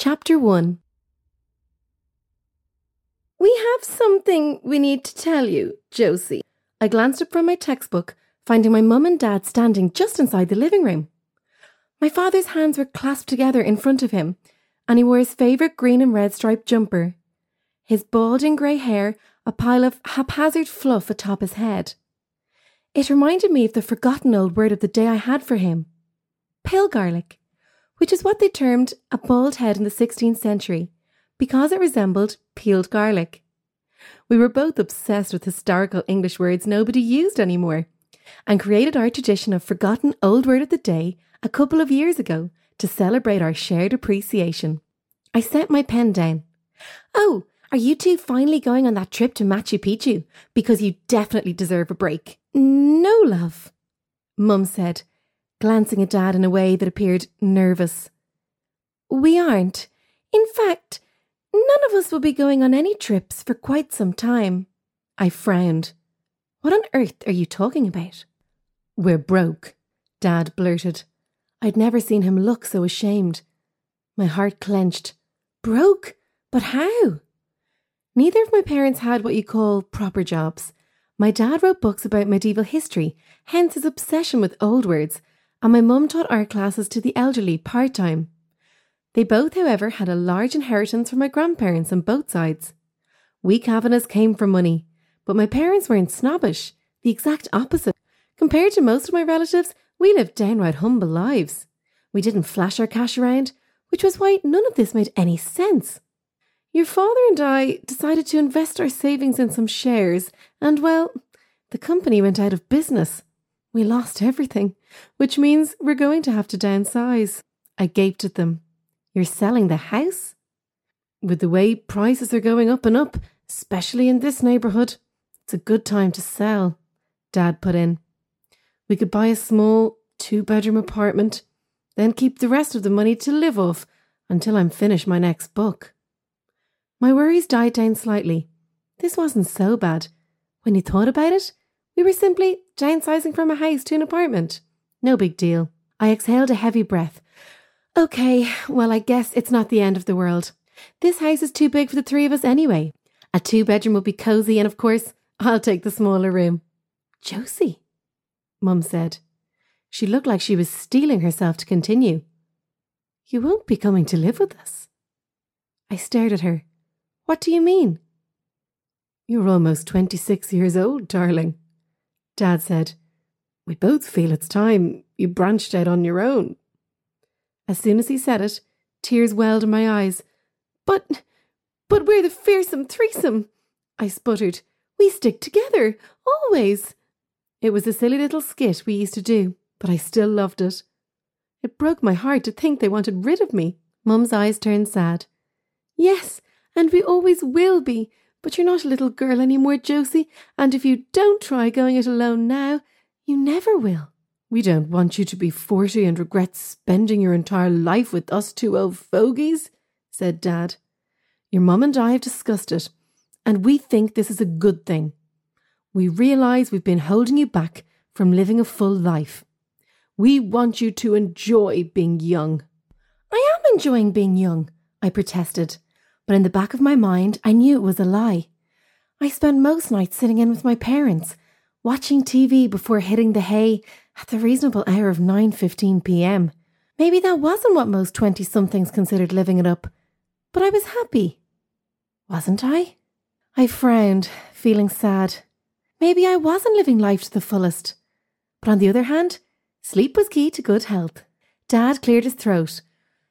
Chapter 1. We have something we need to tell you, Josie. I glanced up from my textbook, finding my mum and dad standing just inside the living room. My father's hands were clasped together in front of him, and he wore his favourite green and red striped jumper. His balding grey hair, a pile of haphazard fluff atop his head. It reminded me of the forgotten old word of the day I had for him. Pale garlic, which is what they termed a bald head in the 16th century, because it resembled peeled garlic. We were both obsessed with historical English words nobody used anymore, and created our tradition of forgotten old word of the day a couple of years ago to celebrate our shared appreciation. I set my pen down. Oh, are you two finally going on that trip to Machu Picchu? Because you definitely deserve a break. No, love, Mum said, glancing at Dad in a way that appeared nervous. We aren't. In fact, none of us will be going on any trips for quite some time. I frowned. What on earth are you talking about? We're broke, Dad blurted. I'd never seen him look so ashamed. My heart clenched. Broke? But how? Neither of my parents had what you call proper jobs. My dad wrote books about medieval history, hence his obsession with old words, and my mum taught art classes to the elderly part-time. They both, however, had a large inheritance from my grandparents on both sides. We Kavanaghs came from money, but my parents weren't snobbish, the exact opposite. Compared to most of my relatives, we lived downright humble lives. We didn't flash our cash around, which was why none of this made any sense. Your father and I decided to invest our savings in some shares, and well, the company went out of business. We lost everything, which means we're going to have to downsize. I gaped at them. You're selling the house? With the way prices are going up and up, especially in this neighbourhood, it's a good time to sell, Dad put in. We could buy a small 2-bedroom apartment, then keep the rest of the money to live off until I'm finished my next book. My worries died down slightly. This wasn't so bad. When you thought about it, we were simply downsizing from a house to an apartment. No big deal. I exhaled a heavy breath. Okay, well, I guess it's not the end of the world. This house is too big for the three of us anyway. A 2-bedroom will be cosy, and of course, I'll take the smaller room. Josie, Mum said. She looked like she was steeling herself to continue. You won't be coming to live with us. I stared at her. What do you mean? You're almost 26 years old, darling, Dad said. We both feel it's time you branched out on your own. As soon as he said it, tears welled in my eyes. But we're the fearsome threesome, I sputtered. We stick together, always. It was a silly little skit we used to do, but I still loved it. It broke my heart to think they wanted rid of me. Mum's eyes turned sad. Yes, and we always will be, but you're not a little girl anymore, Josie, and if you don't try going it alone now, you never will. We don't want you to be 40 and regret spending your entire life with us two old fogies, said Dad. Your mum and I have discussed it, and we think this is a good thing. We realise we've been holding you back from living a full life. We want you to enjoy being young. I am enjoying being young, I protested, but in the back of my mind I knew it was a lie. I spent most nights sitting in with my parents, watching TV before hitting the hay at the reasonable hour of 9:15 p.m. Maybe that wasn't what most 20-somethings considered living it up, but I was happy. Wasn't I? I frowned, feeling sad. Maybe I wasn't living life to the fullest. But on the other hand, sleep was key to good health. Dad cleared his throat.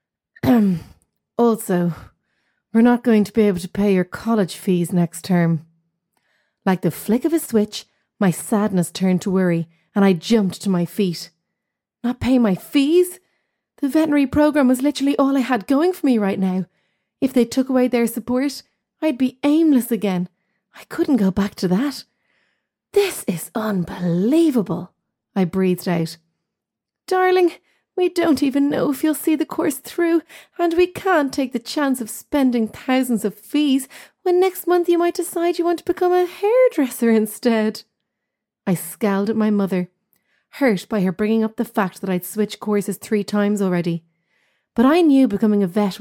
Also, we're not going to be able to pay your college fees next term. Like the flick of a switch, my sadness turned to worry, and I jumped to my feet. Not pay my fees? The veterinary programme was literally all I had going for me right now. If they took away their support, I'd be aimless again. I couldn't go back to that. This is unbelievable, I breathed out. Darling, we don't even know if you'll see the course through, and we can't take the chance of spending thousands of fees when next month you might decide you want to become a hairdresser instead. I scowled at my mother, hurt by her bringing up the fact that I'd switched courses 3 times already. But I knew becoming a vet